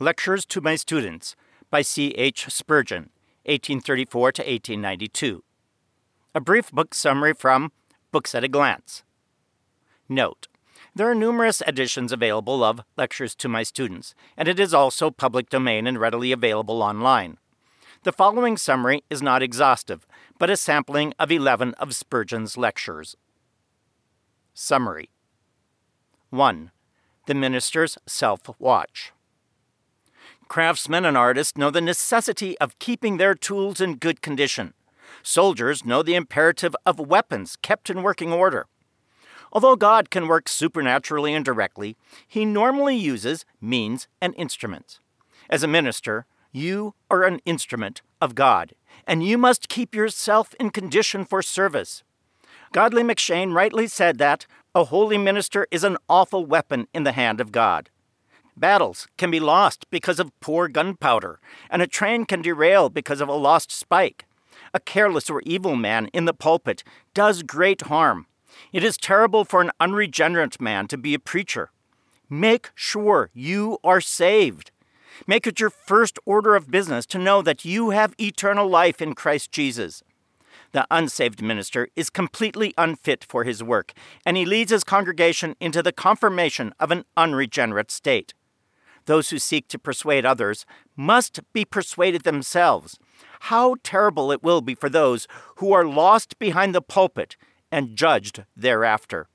Lectures to My Students by C.H. Spurgeon, 1834 to 1892. A brief book summary from Books at a Glance. Note: there are numerous editions available of Lectures to My Students, and it is also public domain and readily available online. The following summary is not exhaustive, but a sampling of 11 of Spurgeon's lectures. Summary. 1. The Minister's Self-Watch. Craftsmen and artists know the necessity of keeping their tools in good condition. Soldiers know the imperative of weapons kept in working order. Although God can work supernaturally and directly, He normally uses means and instruments. As a minister, you are an instrument of God, and you must keep yourself in condition for service. Godly McShane rightly said that a holy minister is an awful weapon in the hand of God. Battles can be lost because of poor gunpowder, and a train can derail because of a lost spike. A careless or evil man in the pulpit does great harm. It is terrible for an unregenerate man to be a preacher. Make sure you are saved. Make it your first order of business to know that you have eternal life in Christ Jesus. The unsaved minister is completely unfit for his work, and he leads his congregation into the confirmation of an unregenerate state. Those who seek to persuade others must be persuaded themselves. How terrible it will be for those who are lost behind the pulpit and judged thereafter.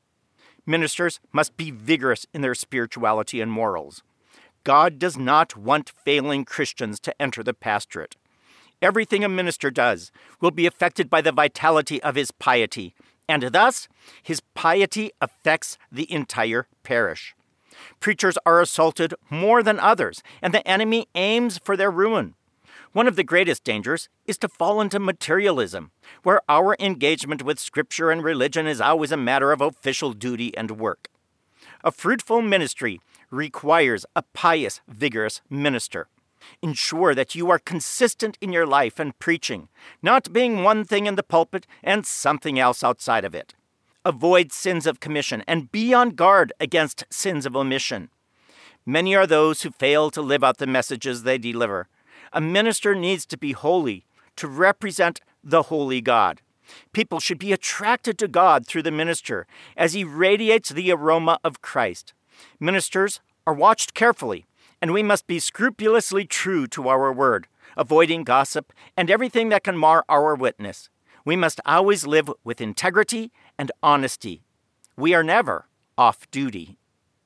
Ministers must be vigorous in their spirituality and morals. God does not want failing Christians to enter the pastorate. Everything a minister does will be affected by the vitality of his piety, and thus his piety affects the entire parish. Preachers are assaulted more than others, and the enemy aims for their ruin. One of the greatest dangers is to fall into materialism, where our engagement with Scripture and religion is always a matter of official duty and work. A fruitful ministry requires a pious, vigorous minister. Ensure that you are consistent in your life and preaching, not being one thing in the pulpit and something else outside of it. Avoid sins of commission and be on guard against sins of omission. Many are those who fail to live out the messages they deliver. A minister needs to be holy to represent the holy God. People should be attracted to God through the minister as he radiates the aroma of Christ. Ministers are watched carefully, and we must be scrupulously true to our word, avoiding gossip and everything that can mar our witness. We must always live with integrity and honesty. We are never off duty.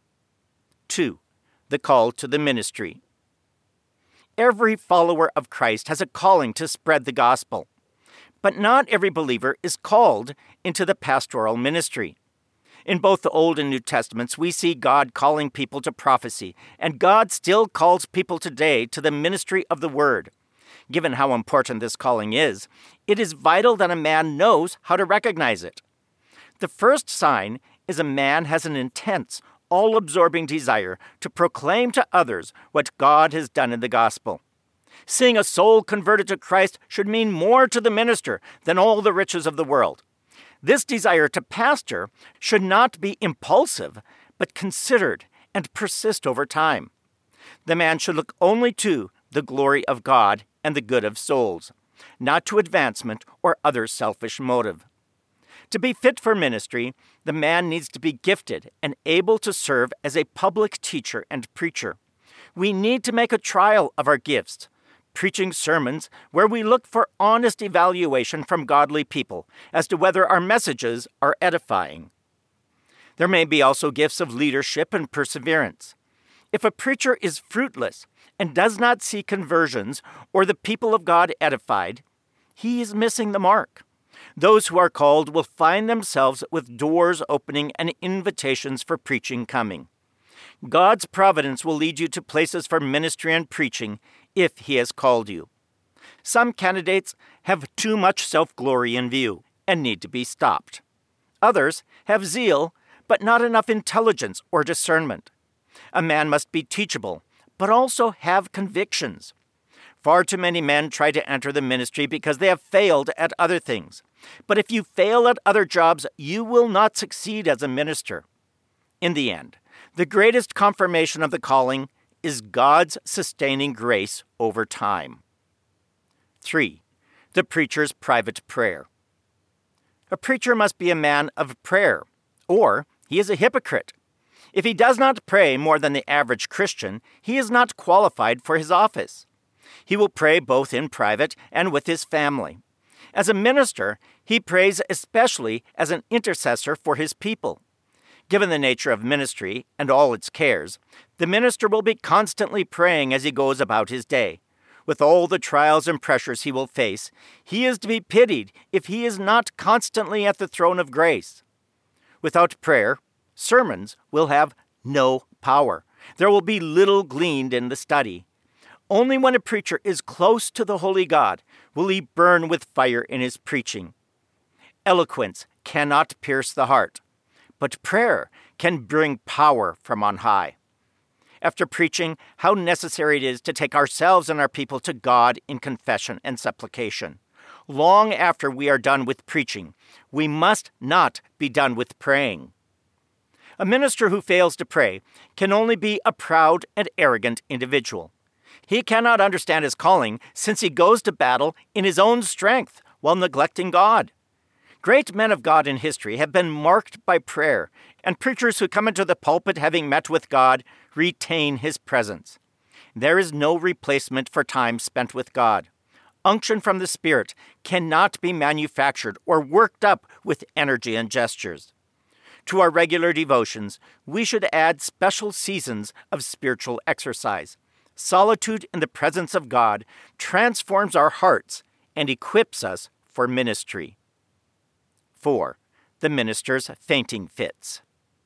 2. The call to the ministry. Every follower of Christ has a calling to spread the gospel, but not every believer is called into the pastoral ministry. In both the Old and New Testaments, we see God calling people to prophecy, and God still calls people today to the ministry of the word. Given how important this calling is, it is vital that a man knows how to recognize it. The first sign is a man has an intense, all-absorbing desire to proclaim to others what God has done in the gospel. Seeing a soul converted to Christ should mean more to the minister than all the riches of the world. This desire to pastor should not be impulsive, but considered and persist over time. The man should look only to the glory of God and the good of souls, not to advancement or other selfish motive. To be fit for ministry, the man needs to be gifted and able to serve as a public teacher and preacher. We need to make a trial of our gifts, preaching sermons where we look for honest evaluation from godly people as to whether our messages are edifying. There may be also gifts of leadership and perseverance. If a preacher is fruitless and does not see conversions or the people of God edified, he is missing the mark. Those who are called will find themselves with doors opening and invitations for preaching coming. God's providence will lead you to places for ministry and preaching if He has called you. Some candidates have too much self-glory in view and need to be stopped. Others have zeal, but not enough intelligence or discernment. A man must be teachable, but also have convictions. Far too many men try to enter the ministry because they have failed at other things. But if you fail at other jobs, you will not succeed as a minister. In the end, the greatest confirmation of the calling is God's sustaining grace over time. 3. The preacher's private prayer. A preacher must be a man of prayer, or he is a hypocrite. If he does not pray more than the average Christian, he is not qualified for his office. He will pray both in private and with his family. As a minister, he prays especially as an intercessor for his people. Given the nature of ministry and all its cares, the minister will be constantly praying as he goes about his day. With all the trials and pressures he will face, he is to be pitied if he is not constantly at the throne of grace. Without prayer, sermons will have no power. There will be little gleaned in the study. Only when a preacher is close to the holy God will he burn with fire in his preaching. Eloquence cannot pierce the heart, but prayer can bring power from on high. After preaching, how necessary it is to take ourselves and our people to God in confession and supplication. Long after we are done with preaching, we must not be done with praying. A minister who fails to pray can only be a proud and arrogant individual. He cannot understand his calling since he goes to battle in his own strength while neglecting God. Great men of God in history have been marked by prayer, and preachers who come into the pulpit having met with God retain his presence. There is no replacement for time spent with God. Unction from the Spirit cannot be manufactured or worked up with energy and gestures. To our regular devotions, we should add special seasons of spiritual exercise. Solitude in the presence of God transforms our hearts and equips us for ministry. 4. The minister's fainting fits.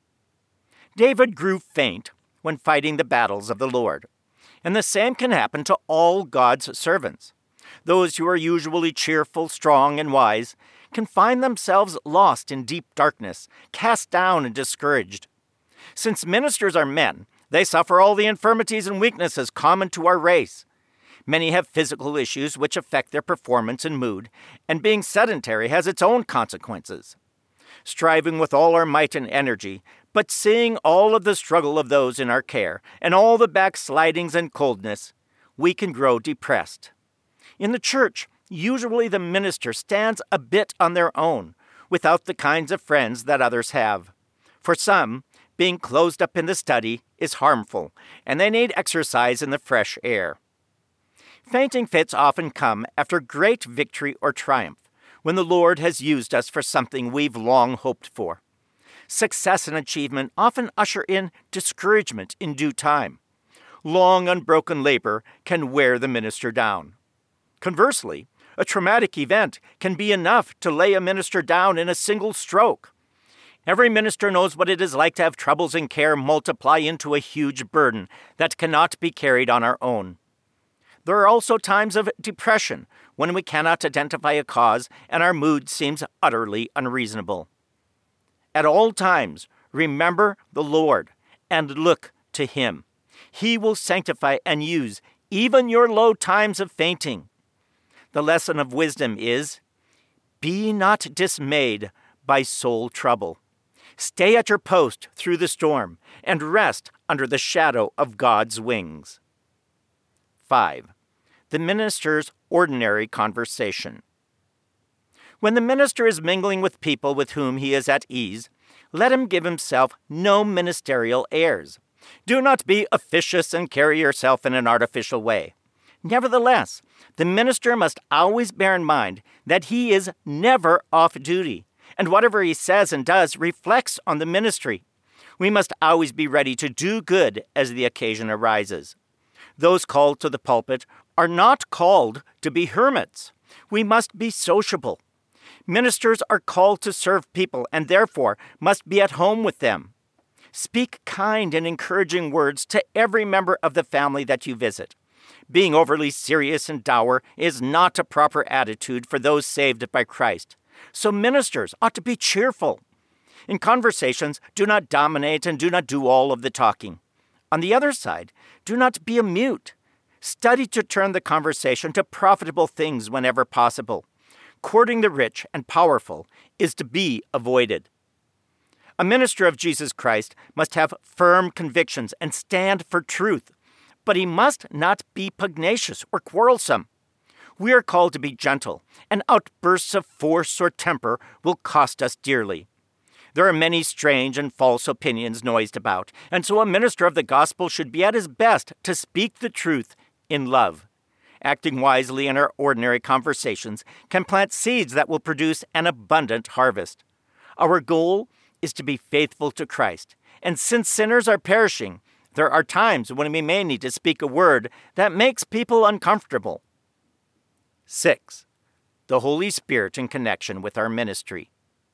David grew faint when fighting the battles of the Lord, and the same can happen to all God's servants. Those who are usually cheerful, strong, and wise can find themselves lost in deep darkness, cast down and discouraged. Since ministers are men, they suffer all the infirmities and weaknesses common to our race. Many have physical issues which affect their performance and mood, and being sedentary has its own consequences. Striving with all our might and energy, but seeing all of the struggle of those in our care, and all the backslidings and coldness, we can grow depressed. In the church, usually the minister stands a bit on their own, without the kinds of friends that others have. For some, being closed up in the study is harmful, and they need exercise in the fresh air. Fainting fits often come after great victory or triumph, when the Lord has used us for something we've long hoped for. Success and achievement often usher in discouragement in due time. Long unbroken labor can wear the minister down. Conversely, a traumatic event can be enough to lay a minister down in a single stroke. Every minister knows what it is like to have troubles and care multiply into a huge burden that cannot be carried on our own. There are also times of depression when we cannot identify a cause and our mood seems utterly unreasonable. At all times, remember the Lord and look to Him. He will sanctify and use even your low times of fainting. The lesson of wisdom is, be not dismayed by soul trouble. Stay at your post through the storm and rest under the shadow of God's wings. 5. The minister's ordinary conversation. When the minister is mingling with people with whom he is at ease, let him give himself no ministerial airs. Do not be officious and carry yourself in an artificial way. Nevertheless, the minister must always bear in mind that he is never off duty, and whatever he says and does reflects on the ministry. We must always be ready to do good as the occasion arises. Those called to the pulpit are not called to be hermits. We must be sociable. Ministers are called to serve people and therefore must be at home with them. Speak kind and encouraging words to every member of the family that you visit. Being overly serious and dour is not a proper attitude for those saved by Christ. So ministers ought to be cheerful. In conversations, do not dominate and do not do all of the talking. On the other side, do not be a mute. Study to turn the conversation to profitable things whenever possible. Courting the rich and powerful is to be avoided. A minister of Jesus Christ must have firm convictions and stand for truth. but he must not be pugnacious or quarrelsome. We are called to be gentle, and outbursts of force or temper will cost us dearly. There are many strange and false opinions noised about, and so a minister of the gospel should be at his best to speak the truth in love. Acting wisely in our ordinary conversations can plant seeds that will produce an abundant harvest. Our goal is to be faithful to Christ, and since sinners are perishing, there are times when we may need to speak a word that makes people uncomfortable. 6. The Holy Spirit in connection with our ministry.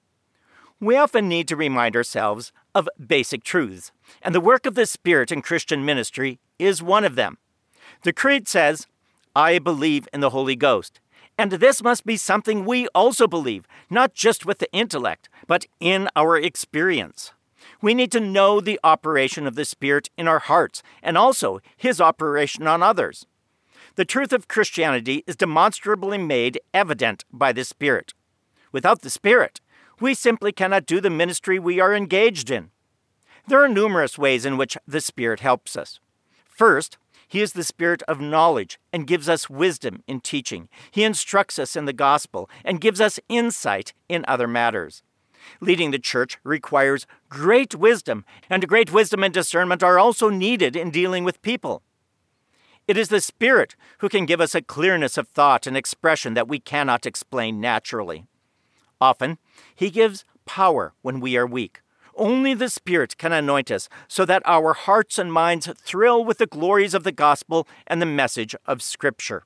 We often need to remind ourselves of basic truths, and the work of the Spirit in Christian ministry is one of them. The Creed says, "I believe in the Holy Ghost," and this must be something we also believe, not just with the intellect, but in our experience. We need to know the operation of the Spirit in our hearts, and also His operation on others. The truth of Christianity is demonstrably made evident by the Spirit. Without the Spirit, we simply cannot do the ministry we are engaged in. There are numerous ways in which the Spirit helps us. First, He is the Spirit of knowledge and gives us wisdom in teaching. He instructs us in the gospel and gives us insight in other matters. Leading the church requires great wisdom, and great wisdom and discernment are also needed in dealing with people. It is the Spirit who can give us a clearness of thought and expression that we cannot explain naturally. Often, He gives power when we are weak. Only the Spirit can anoint us so that our hearts and minds thrill with the glories of the gospel and the message of Scripture.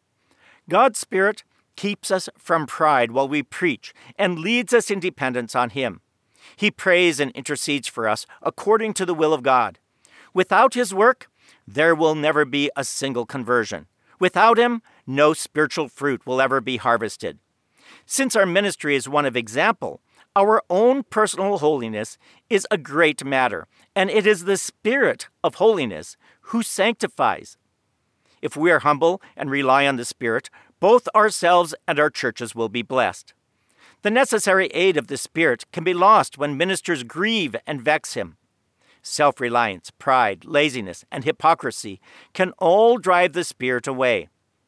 God's Spirit keeps us from pride while we preach and leads us in dependence on Him. He prays and intercedes for us according to the will of God. Without His work, there will never be a single conversion. Without Him, no spiritual fruit will ever be harvested. Since our ministry is one of example, our own personal holiness is a great matter, and it is the Spirit of holiness who sanctifies. If we are humble and rely on the Spirit, both ourselves and our churches will be blessed. The necessary aid of the Spirit can be lost when ministers grieve and vex Him. Self-reliance, pride, laziness, and hypocrisy can all drive the Spirit away.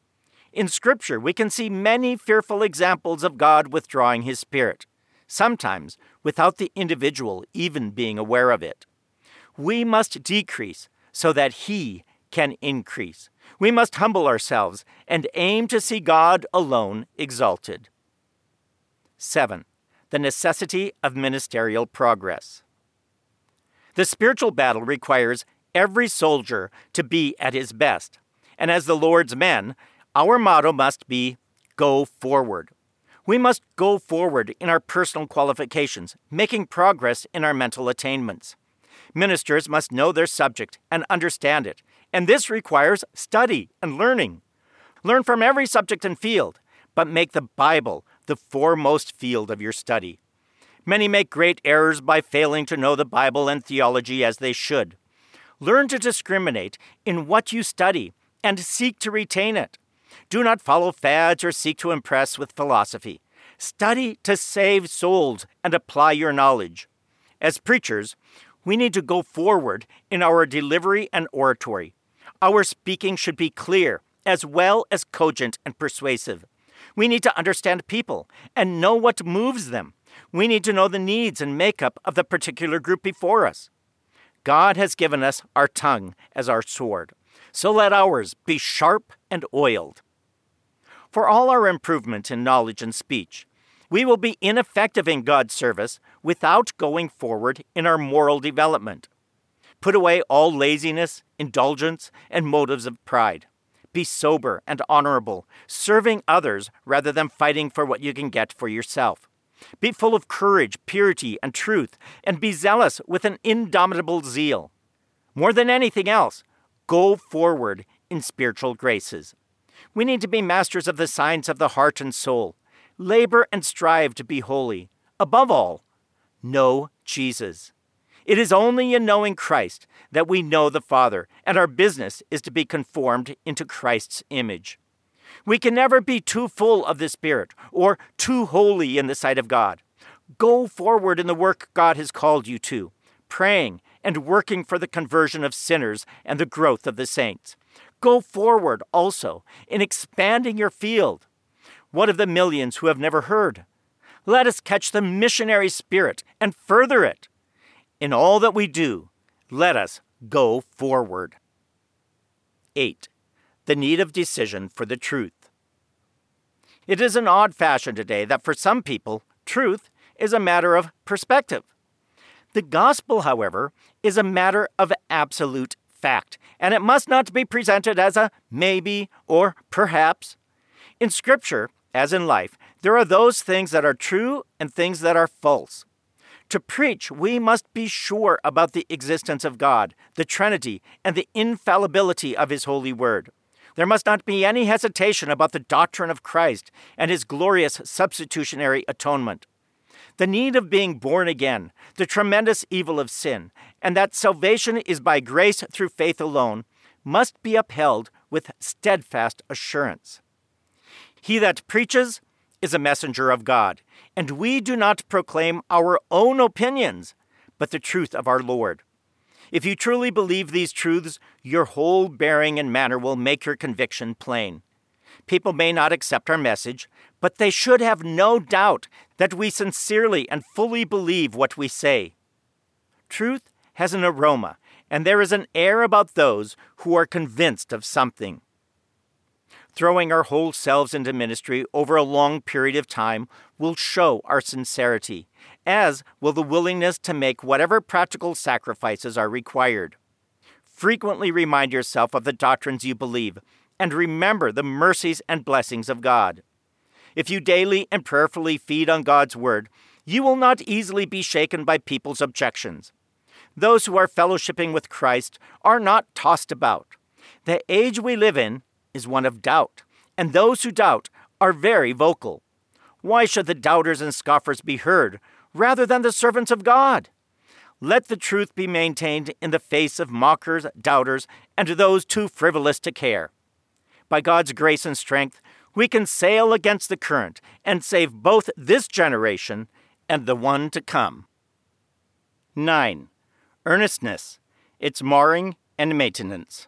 In Scripture, we can see many fearful examples of God withdrawing His Spirit, sometimes without the individual even being aware of it. We must decrease so that He can increase. We must humble ourselves and aim to see God alone exalted. 7. The necessity of ministerial progress. The spiritual battle requires every soldier to be at his best, and as the Lord's men, our motto must be, "Go forward." We must go forward in our personal qualifications, making progress in our mental attainments. Ministers must know their subject and understand it, and this requires study and learning. Learn from every subject and field, but make the Bible the foremost field of your study. Many make great errors by failing to know the Bible and theology as they should. Learn to discriminate in what you study and seek to retain it. Do not follow fads or seek to impress with philosophy. Study to save souls and apply your knowledge. As preachers, we need to go forward in our delivery and oratory. Our speaking should be clear, as well as cogent and persuasive. We need to understand people and know what moves them. We need to know the needs and makeup of the particular group before us. God has given us our tongue as our sword, so let ours be sharp and oiled. For all our improvement in knowledge and speech, we will be ineffective in God's service without going forward in our moral development. Put away all laziness, indulgence, and motives of pride. Be sober and honorable, serving others rather than fighting for what you can get for yourself. Be full of courage, purity, and truth, and be zealous with an indomitable zeal. More than anything else, go forward in spiritual graces. We need to be masters of the science of the heart and soul. Labor and strive to be holy. Above all, know Jesus. It is only in knowing Christ that we know the Father, and our business is to be conformed into Christ's image. We can never be too full of the Spirit or too holy in the sight of God. Go forward in the work God has called you to, praying and working for the conversion of sinners and the growth of the saints. Go forward also in expanding your field. What of the millions who have never heard? Let us catch the missionary spirit and further it. In all that we do, let us go forward. 8. The need of decision for the truth. It is an odd fashion today that for some people, truth is a matter of perspective. The gospel, however, is a matter of absolute fact, and it must not be presented as a maybe or perhaps. In Scripture, as in life, there are those things that are true and things that are false. To preach, we must be sure about the existence of God, the Trinity, and the infallibility of His holy word. There must not be any hesitation about the doctrine of Christ and His glorious substitutionary atonement. The need of being born again, the tremendous evil of sin, and that salvation is by grace through faith alone, must be upheld with steadfast assurance. He that preaches is a messenger of God, and we do not proclaim our own opinions, but the truth of our Lord. If you truly believe these truths, your whole bearing and manner will make your conviction plain. People may not accept our message, but they should have no doubt that we sincerely and fully believe what we say. Truth has an aroma, and there is an air about those who are convinced of something. Throwing our whole selves into ministry over a long period of time will show our sincerity, as will the willingness to make whatever practical sacrifices are required. Frequently remind yourself of the doctrines you believe, and remember the mercies and blessings of God. If you daily and prayerfully feed on God's word, you will not easily be shaken by people's objections. Those who are fellowshipping with Christ are not tossed about. The age we live in is one of doubt, and those who doubt are very vocal. Why should the doubters and scoffers be heard rather than the servants of God? Let the truth be maintained in the face of mockers, doubters, and those too frivolous to care. By God's grace and strength, we can sail against the current and save both this generation and the one to come. 9. Earnestness, its marring and maintenance.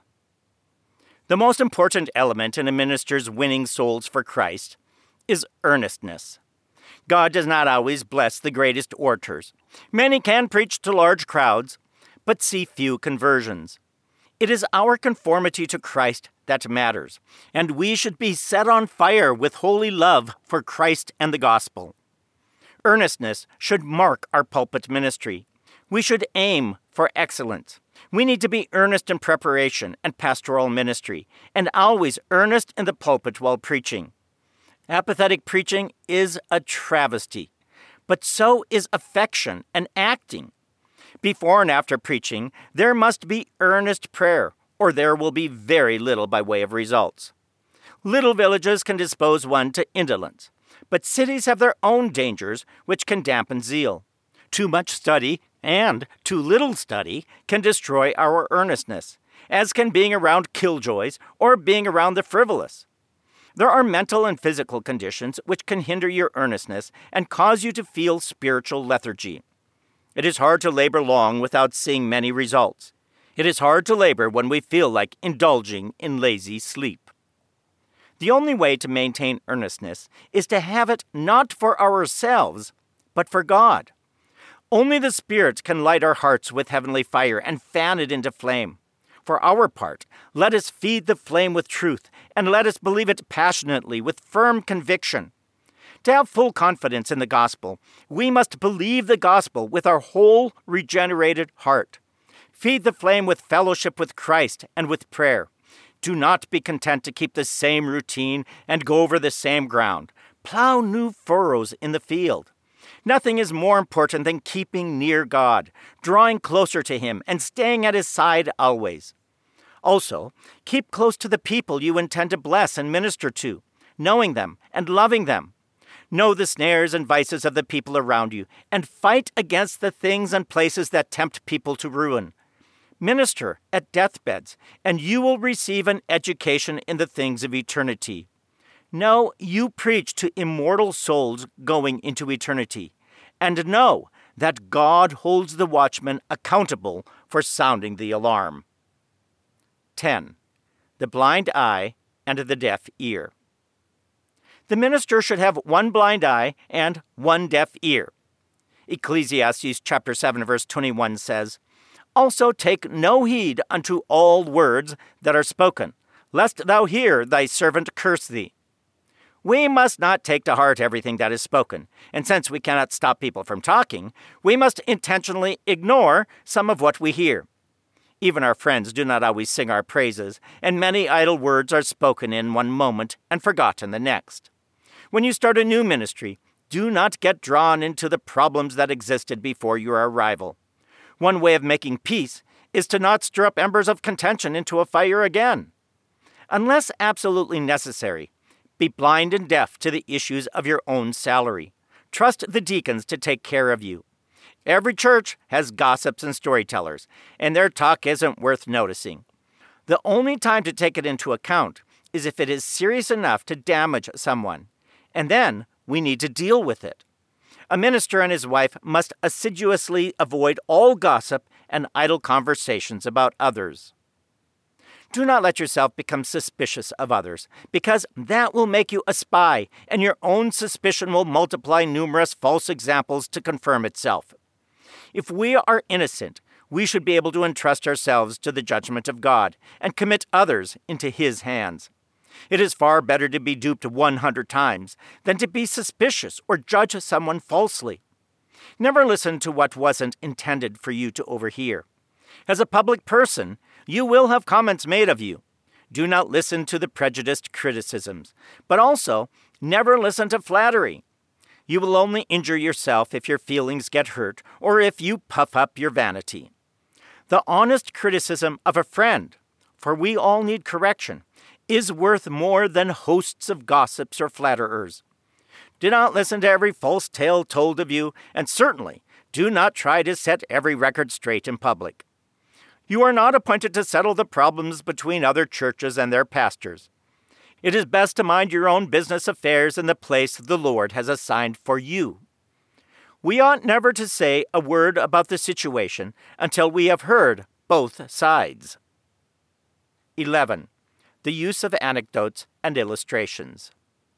The most important element in a minister's winning souls for Christ is earnestness. God does not always bless the greatest orators. Many can preach to large crowds, but see few conversions. It is our conformity to Christ that matters, and we should be set on fire with holy love for Christ and the gospel. Earnestness should mark our pulpit ministry. We should aim for excellence. We need to be earnest in preparation and pastoral ministry, and always earnest in the pulpit while preaching. Apathetic preaching is a travesty, but so is affection and acting. Before and after preaching, there must be earnest prayer, or there will be very little by way of results. Little villages can dispose one to indolence, but cities have their own dangers which can dampen zeal. Too much study and too little study can destroy our earnestness, as can being around killjoys or being around the frivolous. There are mental and physical conditions which can hinder your earnestness and cause you to feel spiritual lethargy. It is hard to labor long without seeing many results. It is hard to labor when we feel like indulging in lazy sleep. The only way to maintain earnestness is to have it not for ourselves, but for God. Only the Spirit can light our hearts with heavenly fire and fan it into flame. For our part, let us feed the flame with truth, and let us believe it passionately with firm conviction. To have full confidence in the gospel, we must believe the gospel with our whole regenerated heart. Feed the flame with fellowship with Christ and with prayer. Do not be content to keep the same routine and go over the same ground. Plow new furrows in the field. Nothing is more important than keeping near God, drawing closer to Him, and staying at His side always. Also, keep close to the people you intend to bless and minister to, knowing them and loving them. Know the snares and vices of the people around you, and fight against the things and places that tempt people to ruin. Minister at deathbeds, and you will receive an education in the things of eternity. No, you preach to immortal souls going into eternity. And know that God holds the watchman accountable for sounding the alarm. 10. The blind eye and the deaf ear. The minister should have one blind eye and one deaf ear. Ecclesiastes chapter 7 verse 21 says, "Also take no heed unto all words that are spoken, lest thou hear thy servant curse thee." We must not take to heart everything that is spoken, and since we cannot stop people from talking, we must intentionally ignore some of what we hear. Even our friends do not always sing our praises, and many idle words are spoken in one moment and forgotten the next. When you start a new ministry, do not get drawn into the problems that existed before your arrival. One way of making peace is to not stir up embers of contention into a fire again. Unless absolutely necessary, be blind and deaf to the issues of your own salary. Trust the deacons to take care of you. Every church has gossips and storytellers, and their talk isn't worth noticing. The only time to take it into account is if it is serious enough to damage someone, and then we need to deal with it. A minister and his wife must assiduously avoid all gossip and idle conversations about others. Do not let yourself become suspicious of others, because that will make you a spy, and your own suspicion will multiply numerous false examples to confirm itself. If we are innocent, we should be able to entrust ourselves to the judgment of God and commit others into His hands. It is far better to be duped 100 times than to be suspicious or judge someone falsely. Never listen to what wasn't intended for you to overhear. As a public person, you will have comments made of you. Do not listen to the prejudiced criticisms, but also never listen to flattery. You will only injure yourself if your feelings get hurt or if you puff up your vanity. The honest criticism of a friend, for we all need correction, is worth more than hosts of gossips or flatterers. Do not listen to every false tale told of you, and certainly do not try to set every record straight in public. You are not appointed to settle the problems between other churches and their pastors. It is best to mind your own business affairs in the place the Lord has assigned for you. We ought never to say a word about the situation until we have heard both sides. 11. The use of anecdotes and illustrations.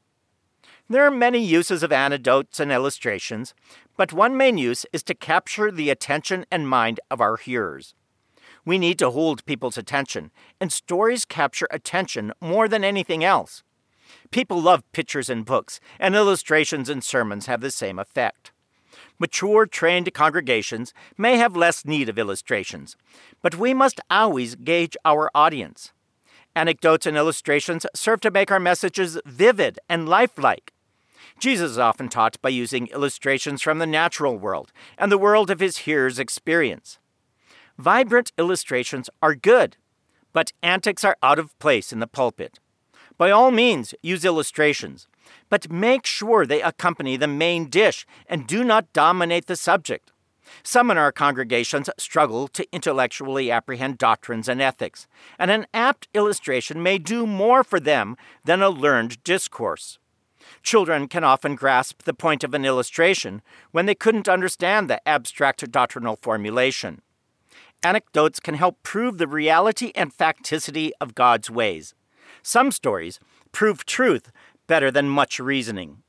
There are many uses of anecdotes and illustrations, but one main use is to capture the attention and mind of our hearers. We need to hold people's attention, and stories capture attention more than anything else. People love pictures in books, and illustrations in sermons have the same effect. Mature, trained congregations may have less need of illustrations, but we must always gauge our audience. Anecdotes and illustrations serve to make our messages vivid and lifelike. Jesus often taught by using illustrations from the natural world and the world of his hearers' experience. Vibrant illustrations are good, but antics are out of place in the pulpit. By all means, use illustrations, but make sure they accompany the main dish and do not dominate the subject. Some in our congregations struggle to intellectually apprehend doctrines and ethics, and an apt illustration may do more for them than a learned discourse. Children can often grasp the point of an illustration when they couldn't understand the abstract doctrinal formulation. Anecdotes can help prove the reality and facticity of God's ways. Some stories prove truth better than much reasoning.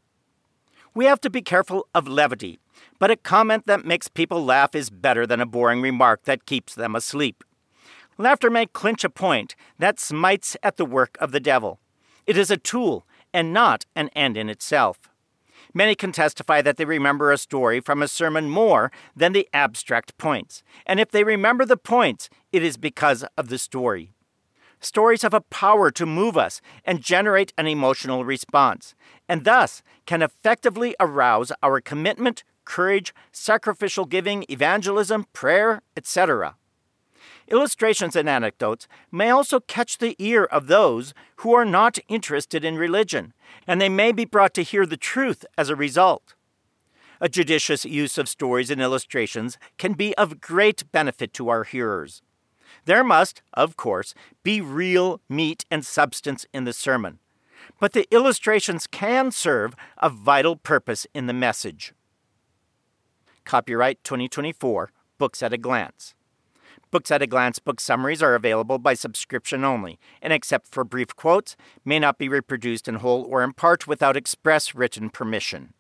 We have to be careful of levity, but a comment that makes people laugh is better than a boring remark that keeps them asleep. Laughter may clinch a point that smites at the work of the devil. It is a tool and not an end in itself. Many can testify that they remember a story from a sermon more than the abstract points, and if they remember the points, it is because of the story. Stories have a power to move us and generate an emotional response, and thus can effectively arouse our commitment, courage, sacrificial giving, evangelism, prayer, etc. Illustrations and anecdotes may also catch the ear of those who are not interested in religion, and they may be brought to hear the truth as a result. A judicious use of stories and illustrations can be of great benefit to our hearers. There must, of course, be real meat and substance in the sermon, but the illustrations can serve a vital purpose in the message. Copyright 2024, Books at a Glance. Books at a Glance book summaries are available by subscription only, and except for brief quotes, may not be reproduced in whole or in part without express written permission.